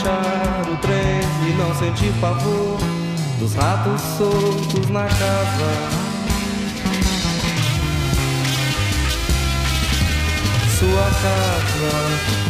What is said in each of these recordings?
achar o trem e não sentir pavor dos ratos soltos na casa. Sua casa.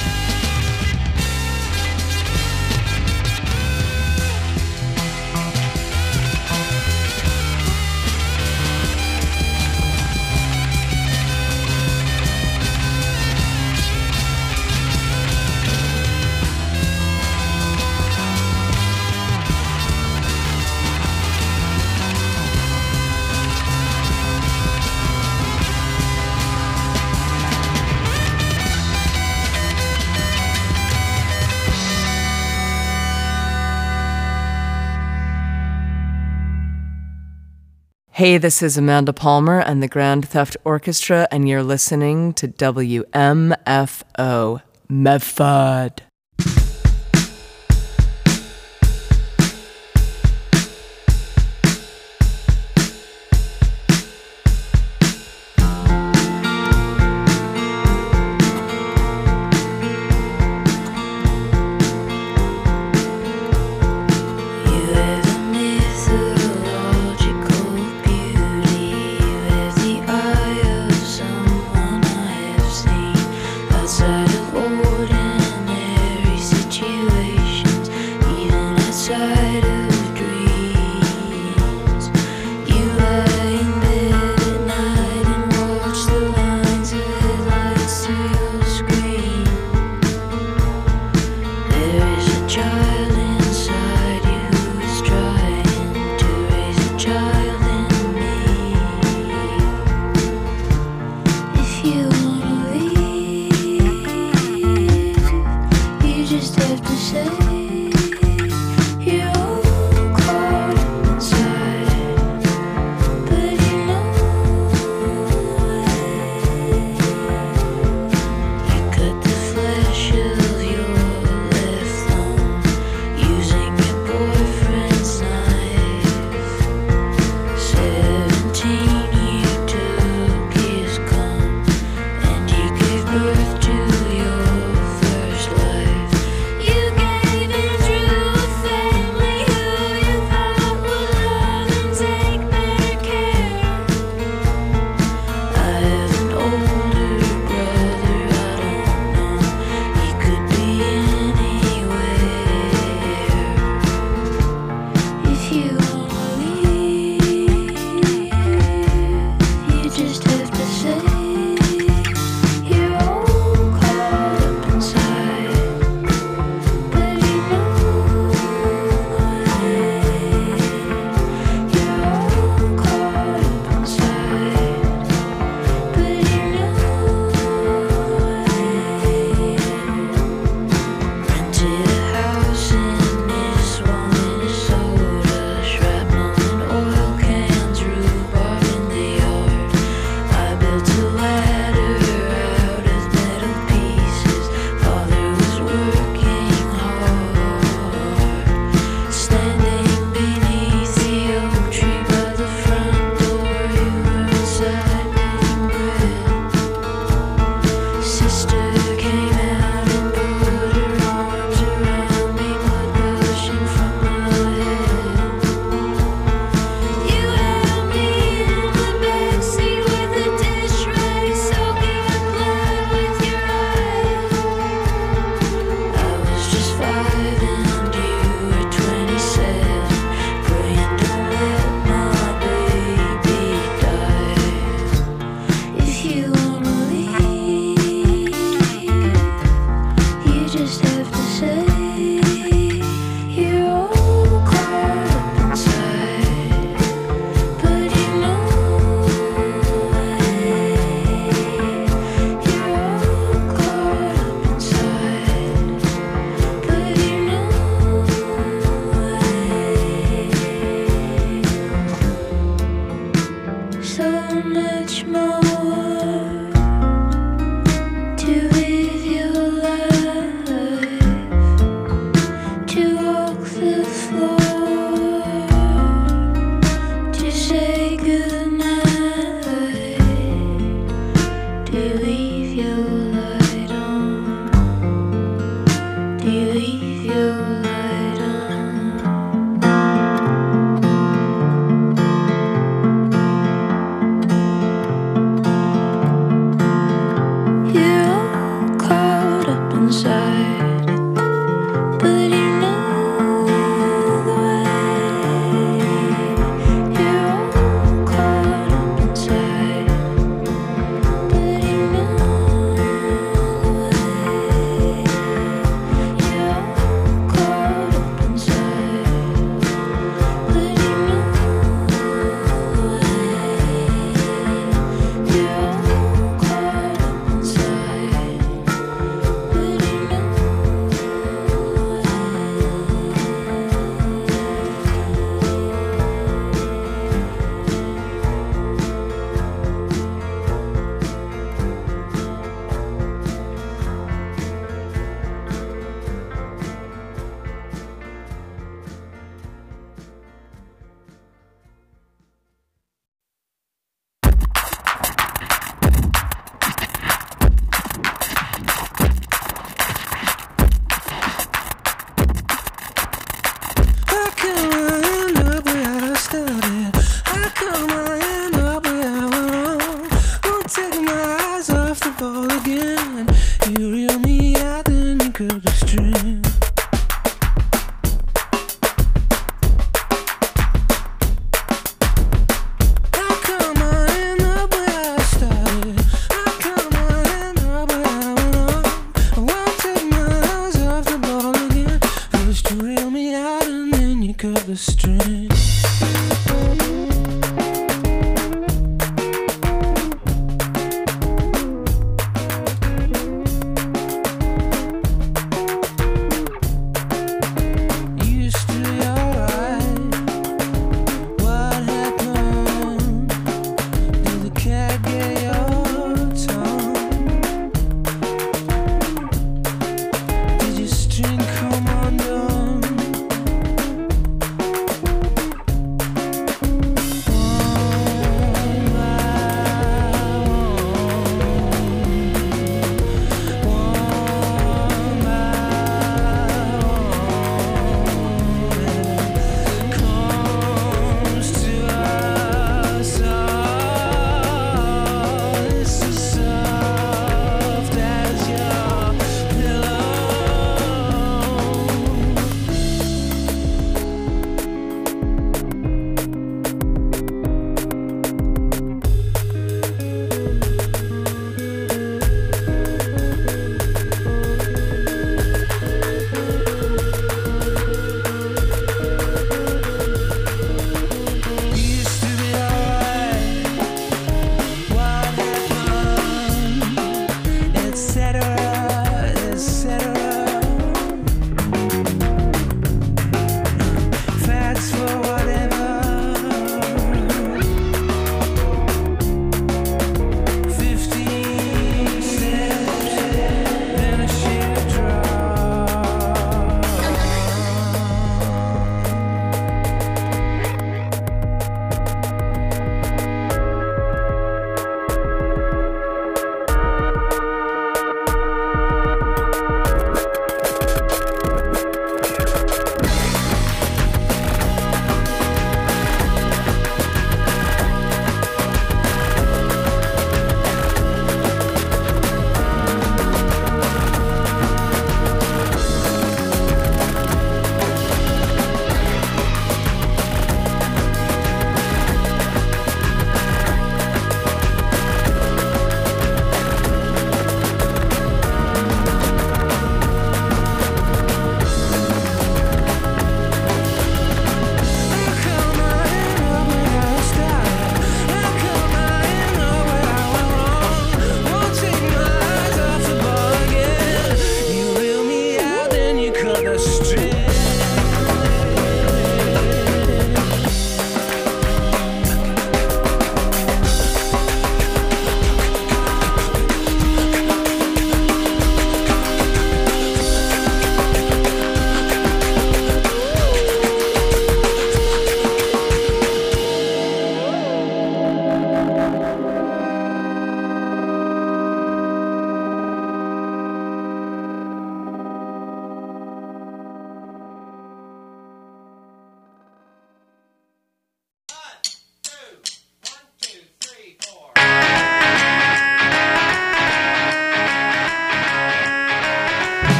Hey, this is Amanda Palmer and the Grand Theft Orchestra, and you're listening to WMFO Medford. Outside of ordinary situations, even outside of dreams, you lie in bed at night and watch the lines of headlights through your screen. There is a child inside you who is trying to raise a child in me. If you just have to say you're all caught up inside, but you know you cut the flesh of your left thumb using your boyfriend's knife. 17, you took his cum and you gave birth to your first life. You gave it through a family who you thought would love and take better care. I have an older brother, I don't know, he could be anywhere. If you wanna leave, you just have to say you're all caught up inside. But you know you're all caught up inside. But you know rented a house in Nisswa, Minnesota. Shrapnel and oil cans, rhubarb in the yard. I built a ladder out of metal pieces. Father was working hard, standing beneath the oak tree by the front door. You were inside making bread. Sister came out and put her arms around me, blood gushing from my head. You held me in the backseat with a dish rag soaking in blood with your eyes. I was just 5 and you were 27, praying don't let my baby die. If you wanna leave, you just have to say you're all caught up inside. But you know you're all caught up inside. But you know so much more to live your life, to walk the floor, to say goodnight, to leave your light on, to leave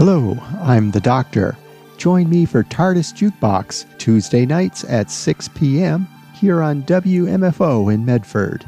Hello, I'm the Doctor. Join me for TARDIS Jukebox Tuesday nights at 6 p.m. here on WMFO in Medford.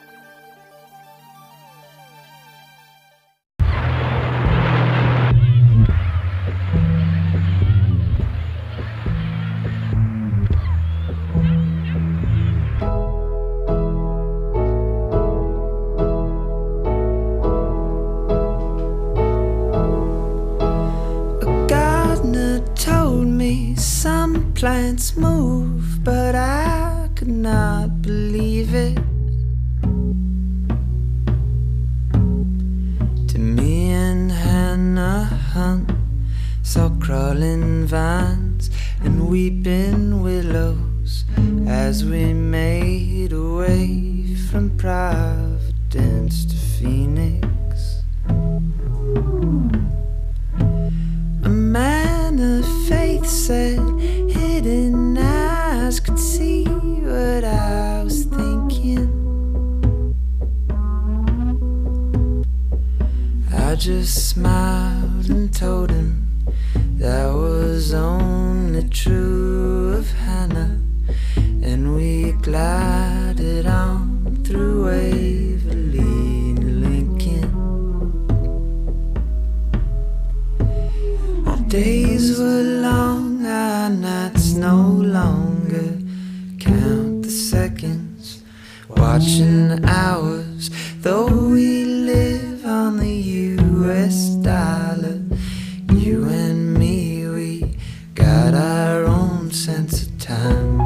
Plants move, but I could not believe it. To me and Hannah Hunt saw crawling vines and weeping willows as we made our way from Providence to Phoenix. A man of faith said hidden eyes could see what I was thinking. I just smiled and told him that was only true of Hannah, and we glided on through Waverly and Lincoln. Our days were long, our nights no longer. Count the seconds, watching hours, though we live on the US dollar. You and me, we got our own sense of time.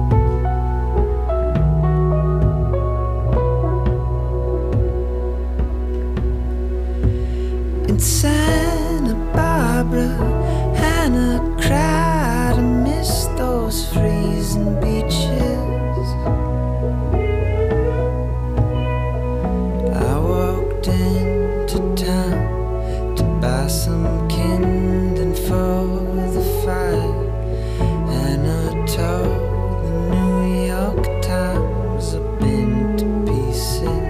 In Santa Barbara, Hannah cried and missed those freezing beaches. I walked into town to buy some kindling for the fire, and I tore the New York Times up into pieces.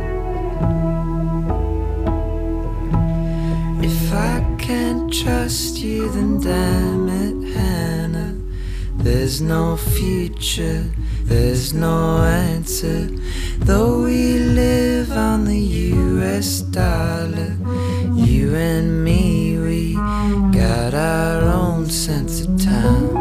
If I can't trust you, then damn it, Hannah, there's no future, there's no answer. Though we live on the US dollar, you and me, we got our own sense of time.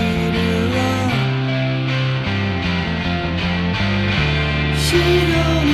She don't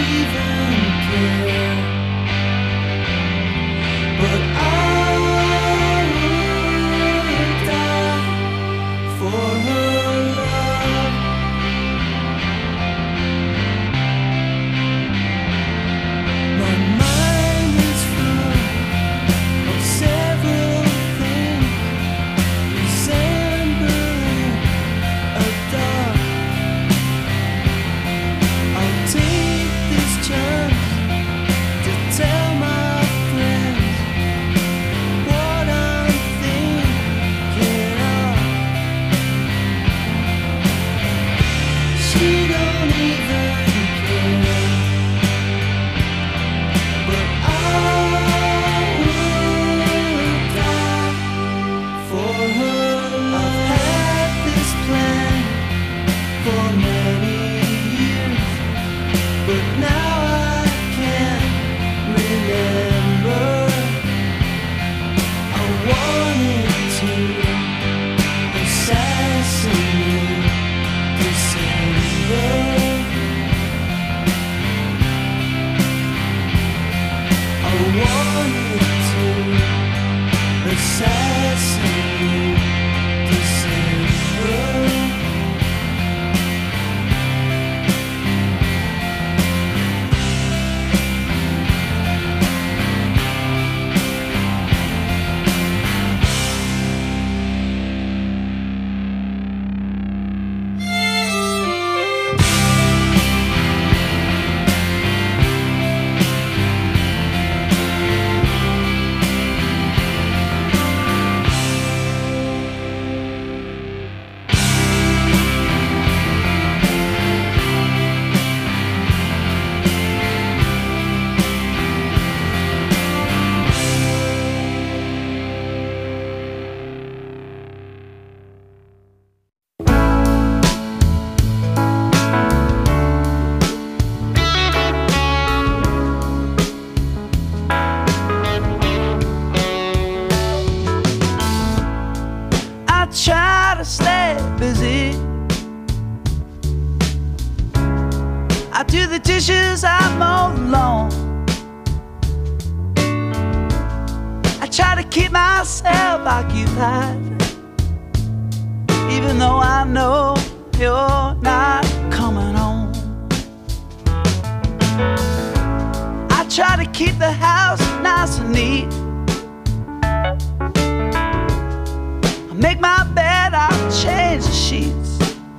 wanted to assassinate December. I try to stay busy. I do the dishes, I mow the lawn. I try to keep myself occupied, even though I know you're not coming home. I try to keep the house nice and neat. I make my bed, I change the sheets.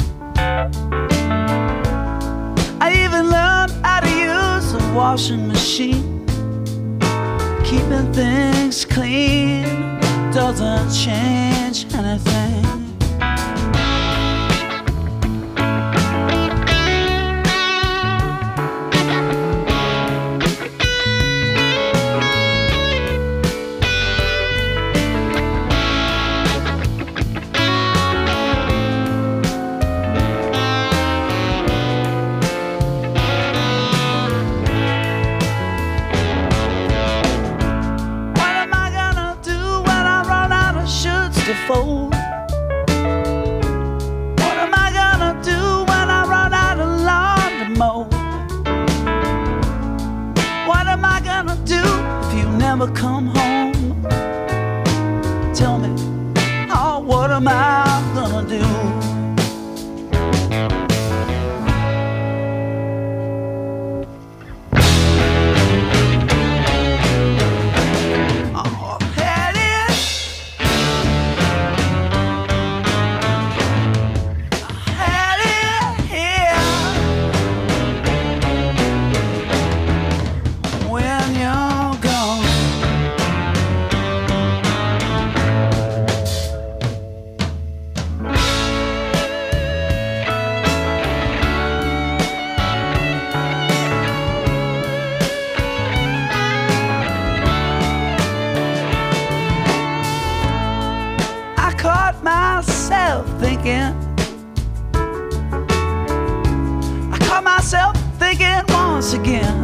I even learned how to use a washing machine. Keeping things clean doesn't change anything. Fold. What am I gonna do when I run out of lawn to mow? What am I gonna do if you never come home? Tell me, oh, what am I gonna do? I caught myself thinking once again.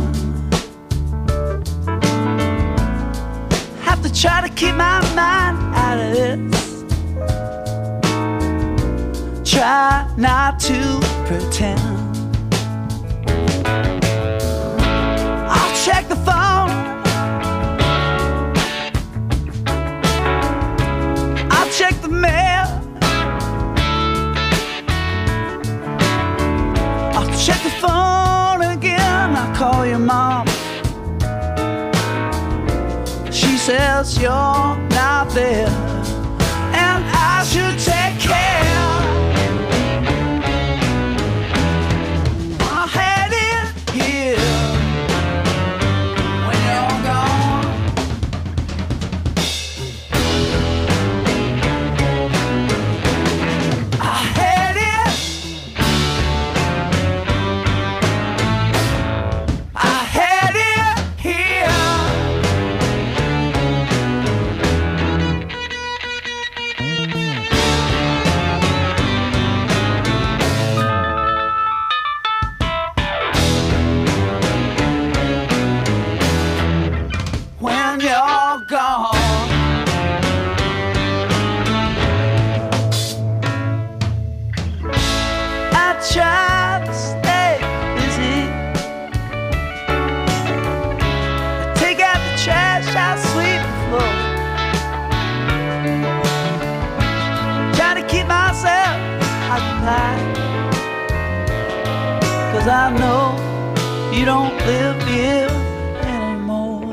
Have to try to keep my mind out of this. Try not to pretend. I'll check the phone. I'll check the mail. Check the phone again, I call your mom. She says you're not there, and I should take care. I had it here when you're gone. I had it. 'cause I know you don't live here anymore.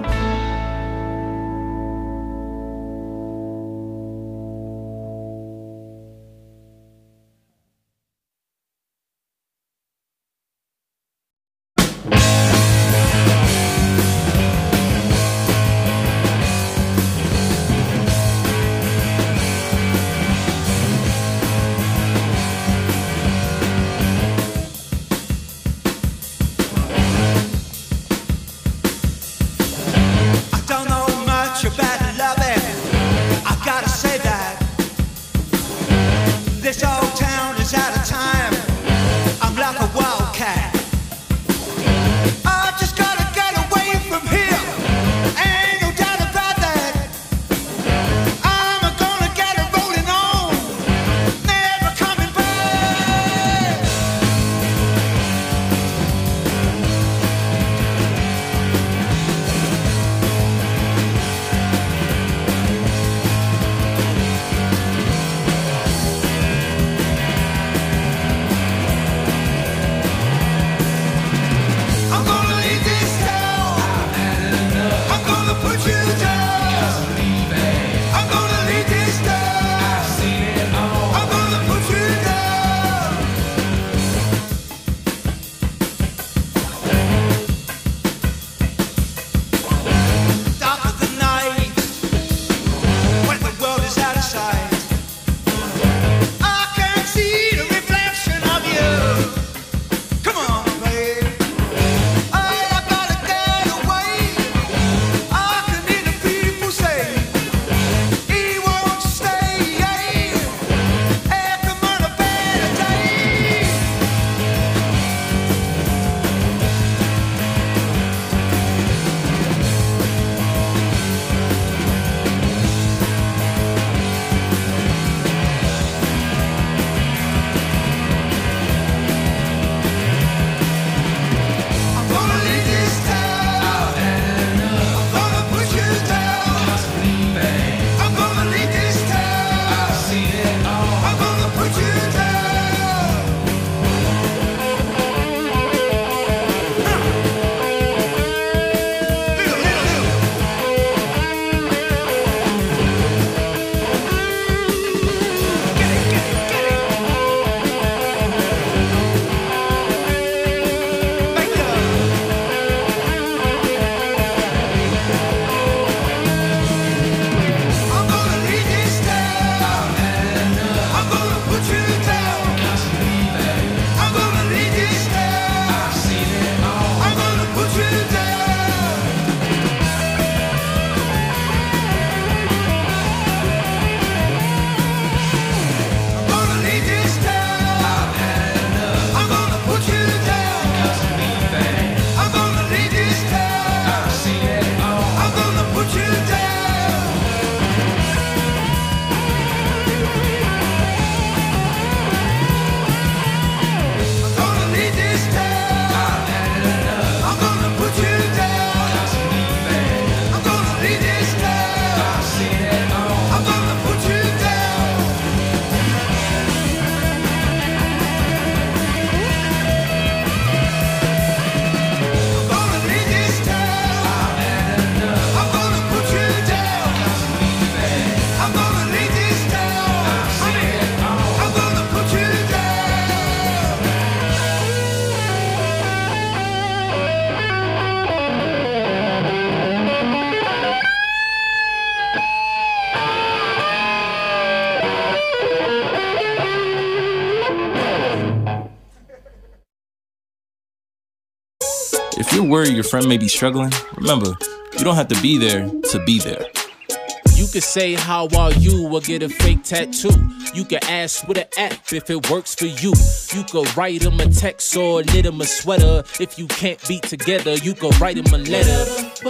If you're worried your friend may be struggling, remember, you don't have to be there to be there. You can say how are you or get a fake tattoo. You can ask with an app if it works for you. You could write them a text or knit them a sweater. If you can't be together, you could write them a letter.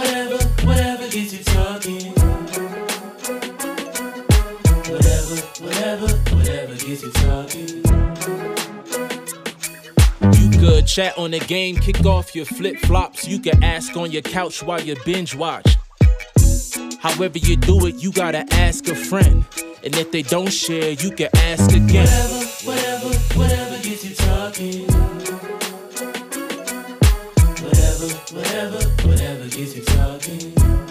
Whatever gets you talking. Whatever gets you talking. You could chat on the game, kick off your flip-flops. You can ask on your couch while you binge watch. However you do it, you gotta ask a friend. And if they don't share, you can ask again. Whatever gets you talking. whatever gets you talking.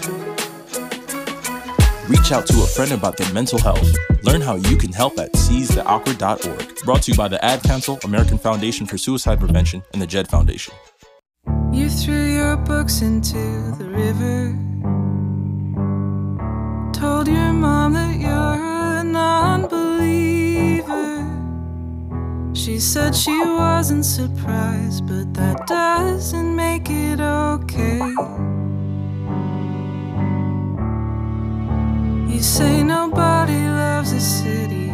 Reach out to a friend about their mental health. Learn how you can help at seizetheawkward.org. Brought to you by the Ad Council, American Foundation for Suicide Prevention, and the JED Foundation. You threw your books into the river. Told your mom that you're a non-believer. She said she wasn't surprised, but that doesn't make it okay. You say nobody loves a city.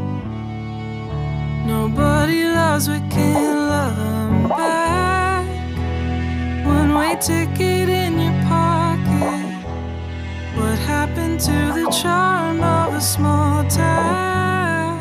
Nobody loves what can't love 'em back. One-way ticket in your pocket. What happened to the charm of a small town?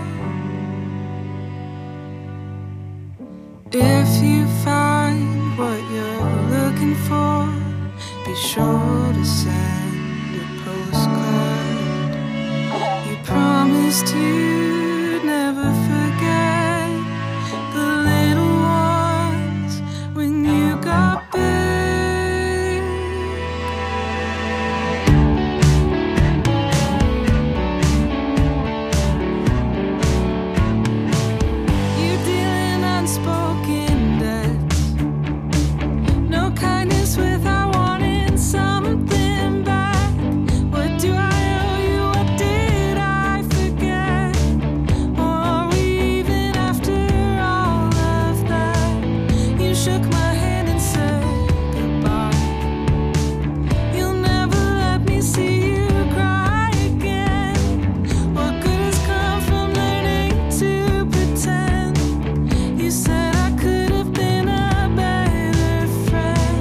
If you find what you're looking for, be sure to send a postcard. You promised you'd never forget the little ones when you got big. You're dealing unspoken debts. No kindness without wanting something back. What do I owe you? What did I forget? Or are we even after all of that? You shook my hand and said goodbye. You'll never let me see you cry again. What good has come from learning to pretend? You said I could have been a better friend.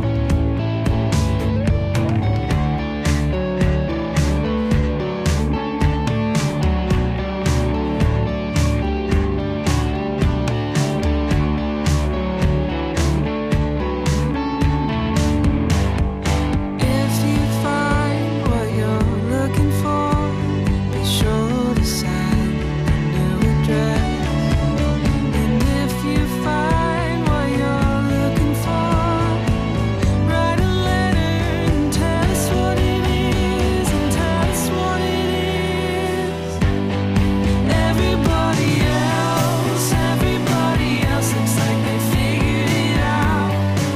If you find what you're looking for, be sure to send a new address. And if you find what you're looking for, write a letter and tell us what it is, and tell us what it is. Everybody else looks like they figured it out.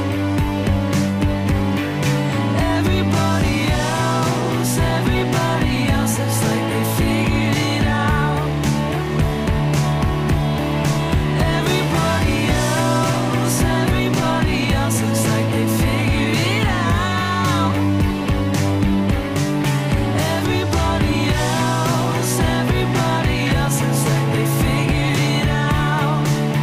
Everybody else looks like they figured it out. Everybody else looks like they figured it out. Everybody else looks like they figured it out.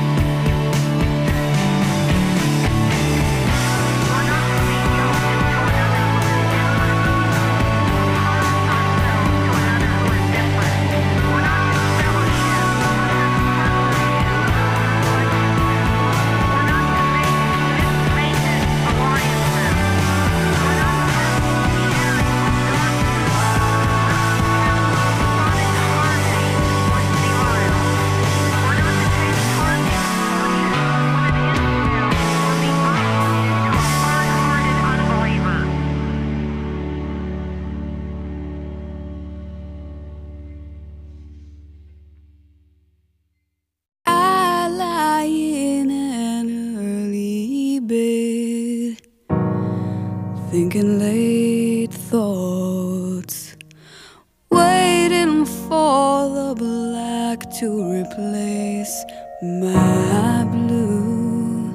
I lie in an early bed, thinking late thoughts, waiting for the black to replace my blue.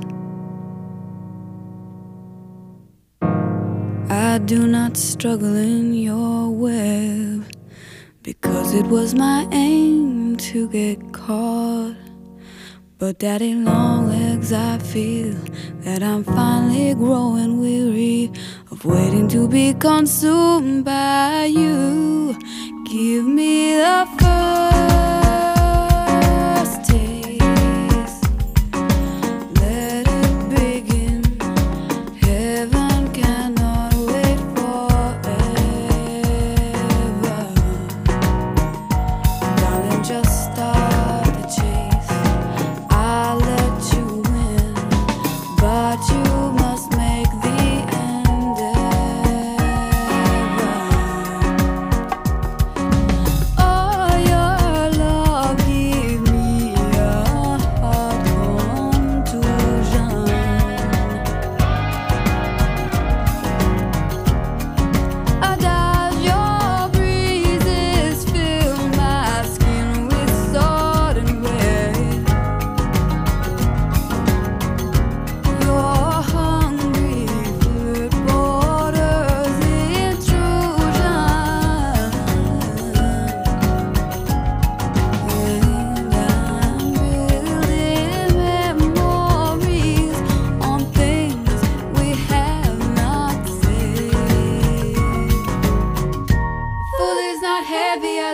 I do not struggle in your web, because it was my aim to get caught. But daddy long legs, I feel that I'm finally growing weary of waiting to be consumed by you. Give me the first taste, let it begin. Heaven cannot wait forever. Darling, just start the chase. I'll let you win, but you must make the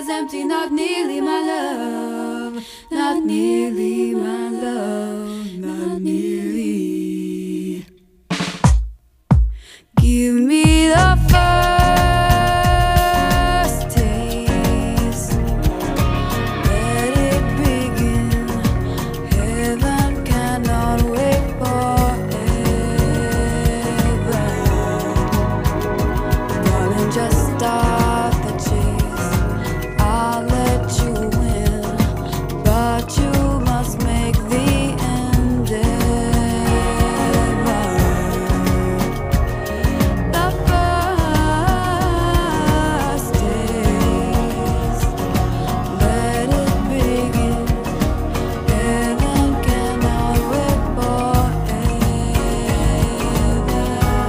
is empty, not nearly my love, not nearly my love, not nearly. Give me the first taste, let it begin. Heaven cannot wait forever. Darling, just start the chase. I'll let you win, but you must make the endeavor. The first taste, let it begin. Heaven cannot wait forever.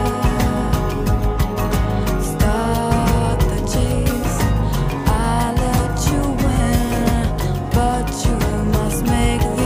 Start the chase. I'll let you win, but you must make the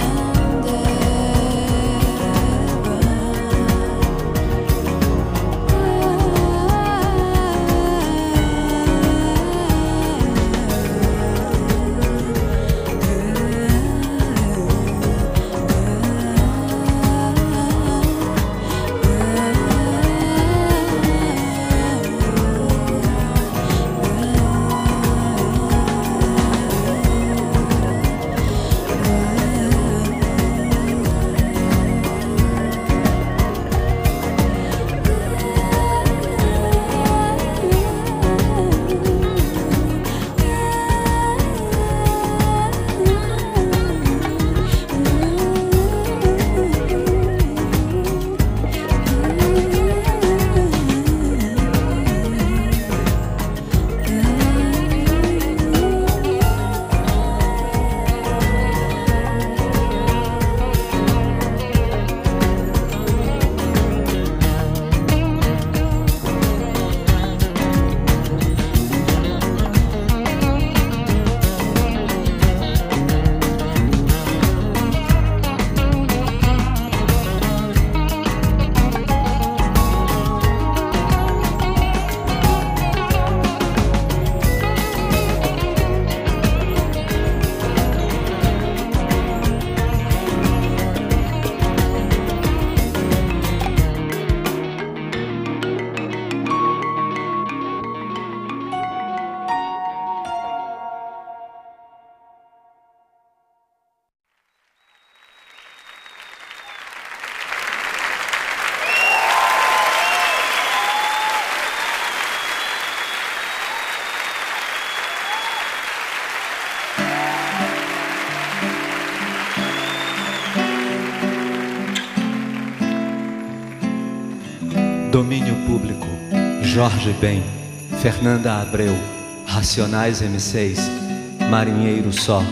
Domínio Público, Jorge Ben, Fernanda Abreu, Racionais M6, Marinheiro Só,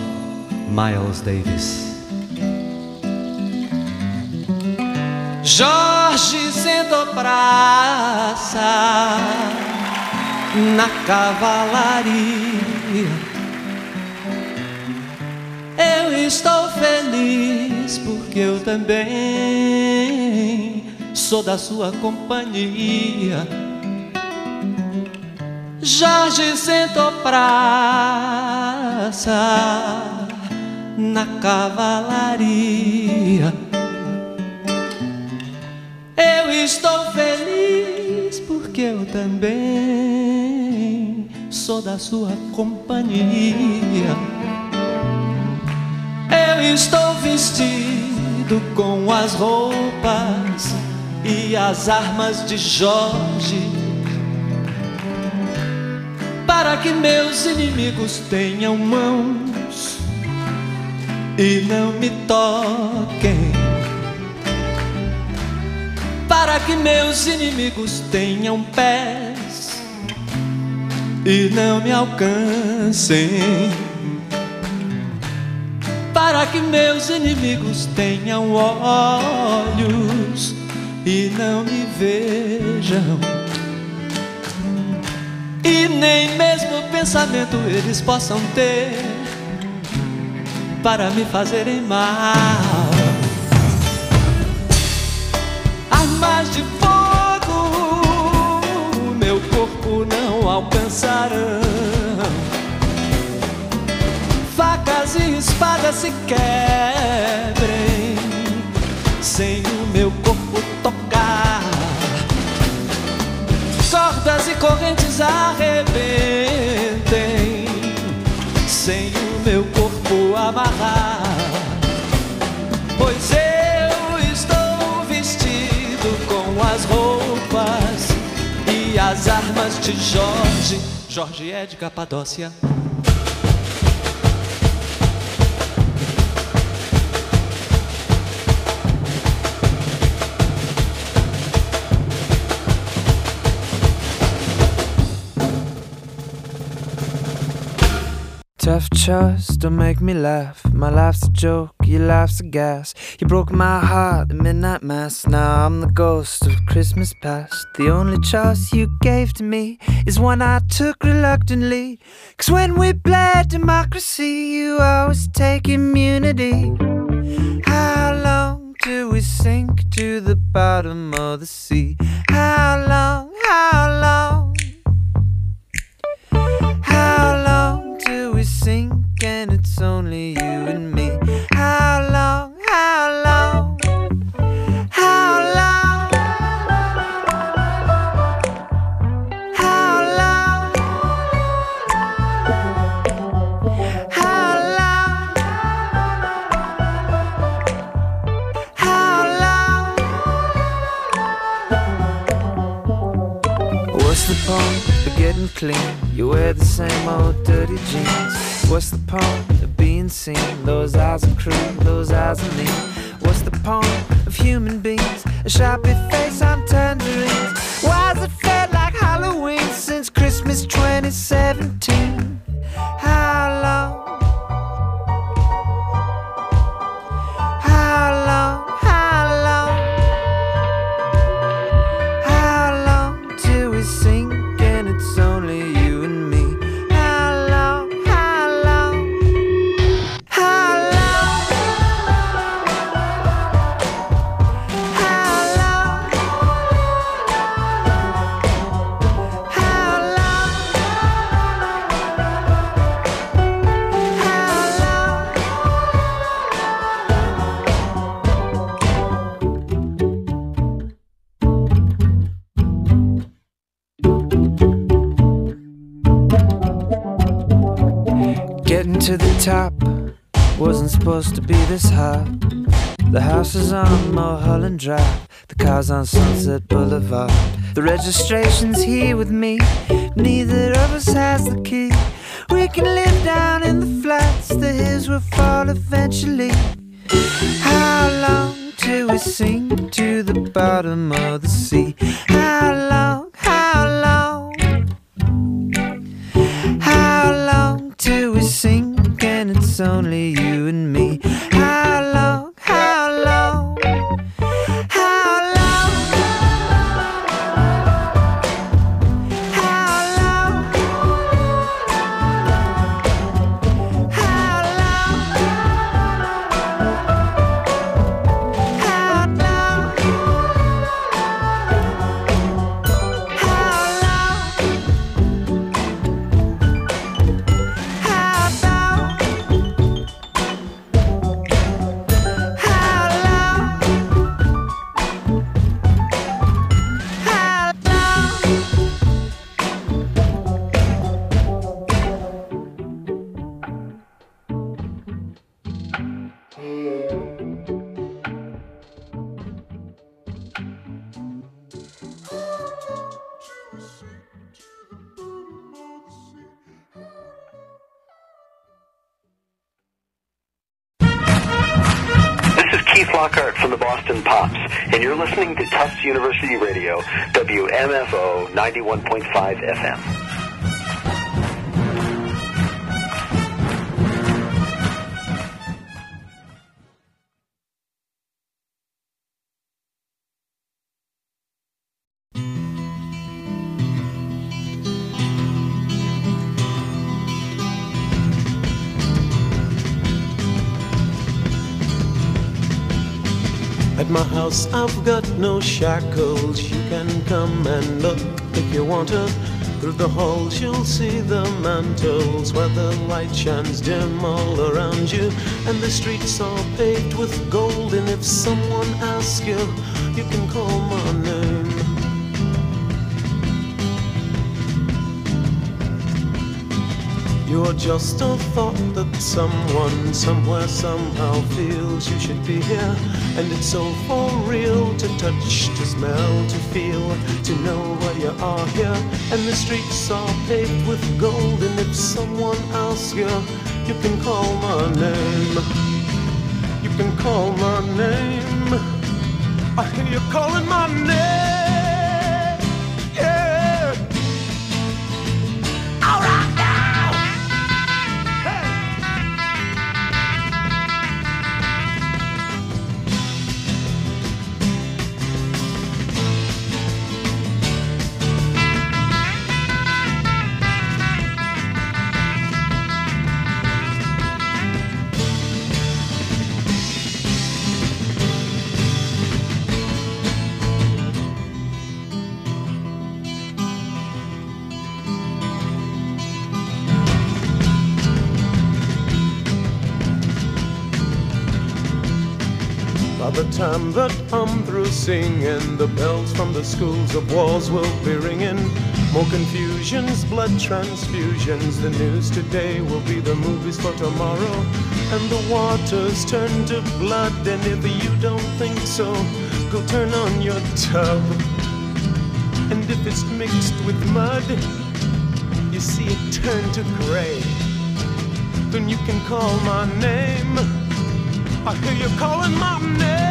Miles Davis. Jorge sentou praça na cavalaria. Eu estou feliz porque eu também sou da sua companhia. Jorge sentou praça na cavalaria. Eu estou feliz porque eu também sou da sua companhia. Eu estou vestido com as roupas e as armas de Jorge, para que meus inimigos tenham mãos e não me toquem, para que meus inimigos tenham pés e não me alcancem, para que meus inimigos tenham olhos e não me vejam, e nem mesmo pensamento eles possam ter para me fazerem mal. Armas de fogo meu corpo não alcançarão, nunca se quebrem sem o meu corpo tocar. Cordas e correntes arrebentem sem o meu corpo amarrar. Pois eu estou vestido com as roupas e as armas de Jorge. Jorge é de Capadócia. Tough choice, don't make me laugh. My life's a joke, your life's a gas. You broke my heart at midnight mass. Now I'm the ghost of Christmas past. The only choice you gave to me is one I took reluctantly. 'Cause when we play democracy, you always take immunity. How long till we sink to the bottom of the sea? How long, how long? How long till we sink and it's only you and me? How long, how long? How long? How long? How long? How long? What's the point of getting clean? You wear the same old dirty jeans. What's the point of being seen? Those eyes are cruel, those eyes are mean. What's the point of human beings? A sharpie face on tangerines. Why has it felt like Halloween since Christmas 2017? How long? How long? How long? How long till we sink and it's only you and me? How long? How long? How long? How long? How long? Getting to the top wasn't supposed to be this hard. The house is on Mulholland Drive, the car's on Sunset Boulevard. The registration's here with me, neither of us has the key. We can live down in the flats, the hills will fall eventually. How long till we sink to the bottom of the sea? How long, how long? How long till we sink and it's only you and me? How long, how long? How long? How long? How long? How long? Keith Lockhart from the Boston Pops, and you're listening to Tufts University Radio, WMFO 91.5 FM. At my house I've got no shackles. You can come and look if you want to. Through the halls you'll see the mantles where the light shines dim all around you, and the streets are paved with gold. And if someone asks you, you can call my name. You're just a thought that someone, somewhere, somehow feels you should be here. And it's so for real, to touch, to smell, to feel, to know why you are here. And the streets are paved with gold. And if someone asks you, you can call my name. You can call my name. I hear you calling my name. Yeah. All right now. By the time that I'm through singing, the bells from the schools of walls will be ringing. More confusions, blood transfusions. The news today will be the movies for tomorrow. And the waters turn to blood. And if you don't think so, go turn on your tub. And if it's mixed with mud, you see it turn to gray. Then you can call my name. I hear you calling my name.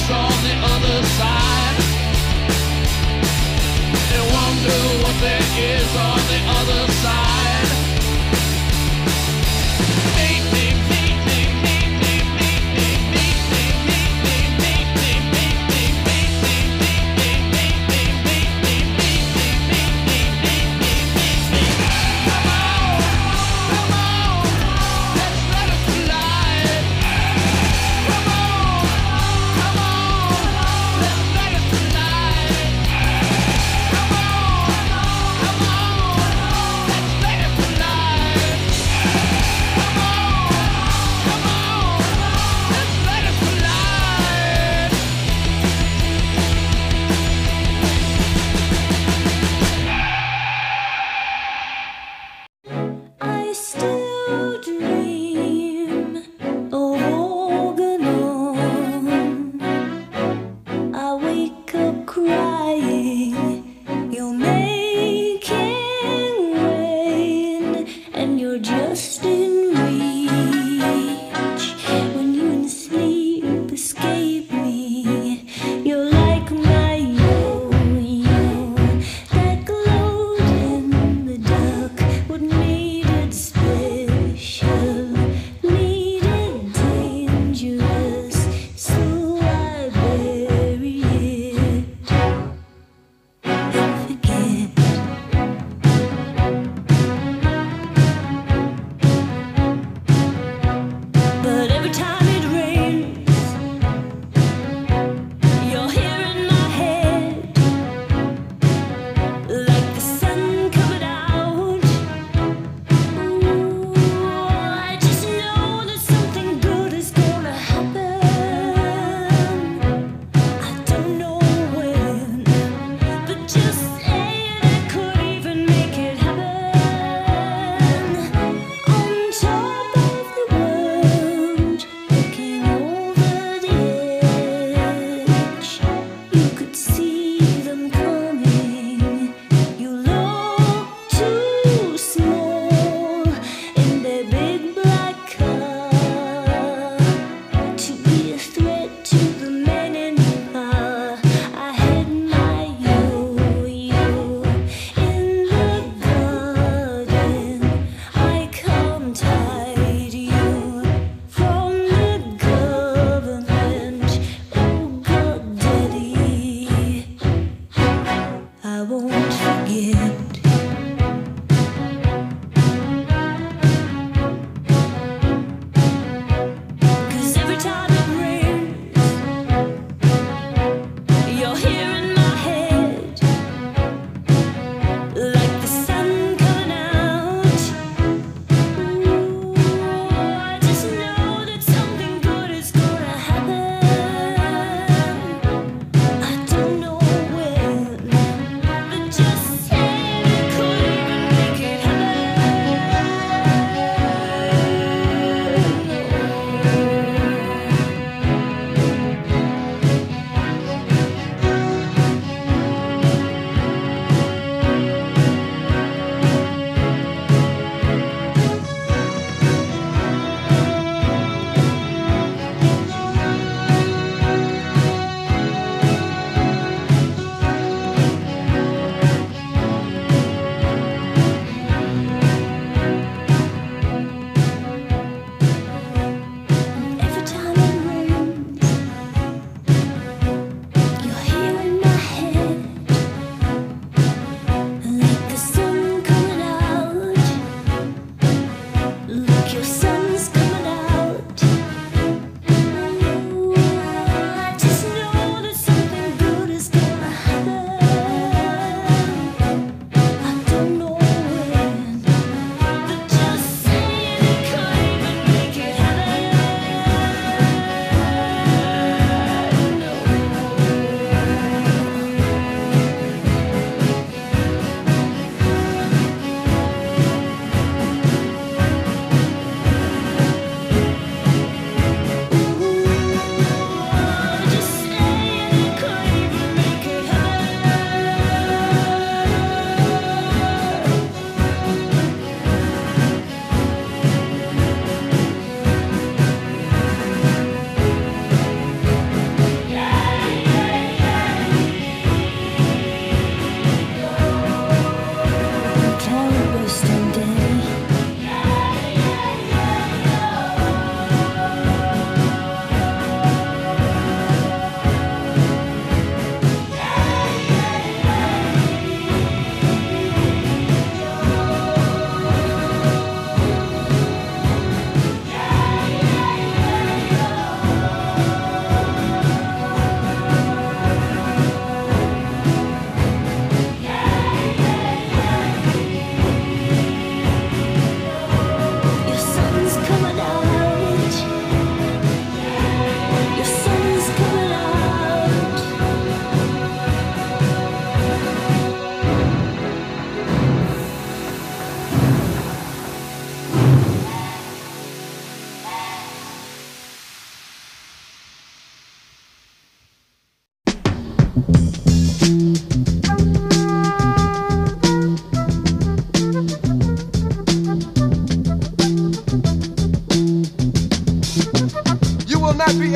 is on the other side. And wonder what there is on the other side.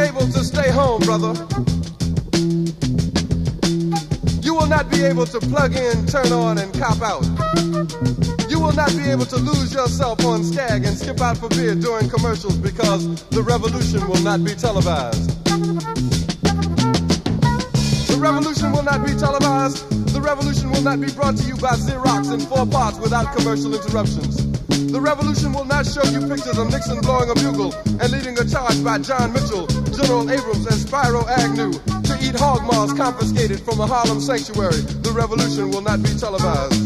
able to stay home, brother. You will not be able to plug in, turn on, and cop out. You will not be able to lose yourself on Skag and skip out for beer during commercials because the revolution will not be televised. The revolution will not be televised. The revolution will not be brought to you by Xerox in 4 parts without commercial interruptions. The revolution will not show you pictures of Nixon blowing a bugle and leading a charge by John Mitchell, General Abrams, and Spyro Agnew to eat hog maws confiscated from a Harlem sanctuary. The revolution will not be televised.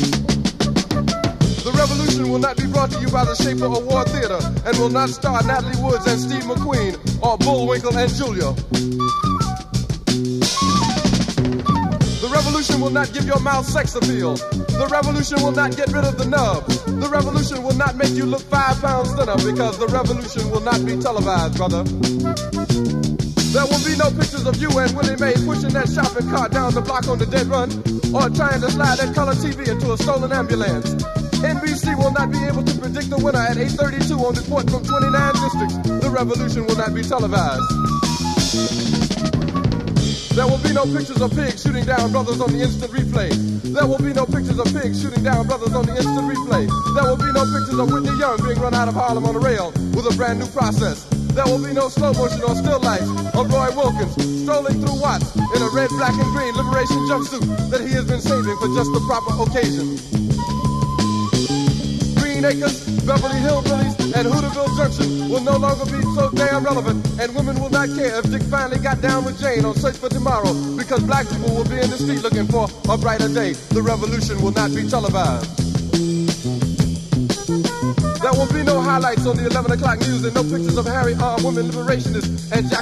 The revolution will not be brought to you by the Schaefer Award Theater and will not star Natalie Woods and Steve McQueen or Bullwinkle and Julia. The revolution will not give your mouth sex appeal. The revolution will not get rid of the nub. The revolution will not make you look 5 pounds thinner because the revolution will not be televised, brother. There will be no pictures of you and Willie Mae pushing that shopping cart down the block on the dead run or trying to slide that color TV into a stolen ambulance. NBC will not be able to predict the winner at 8:32 on report from 29 districts. The revolution will not be televised. There will be no pictures of pigs shooting down brothers on the instant replay. There will be no pictures of pigs shooting down brothers on the instant replay. There will be no pictures of Whitney Young being run out of Harlem on a rail with a brand new process. There will be no slow motion or still life of Roy Wilkins strolling through Watts in a red, black, and green liberation jumpsuit that he has been saving for just the proper occasion. Green Acres, Beverly Hillbillies, and Hooterville Junction will no longer be so damn relevant, and women will not care if Dick finally got down with Jane on Search for Tomorrow because black people will be in the street looking for a brighter day. The revolution will not be televised. There will be no highlights on the 11 o'clock news and no pictures of Harry armed women liberationists and Jack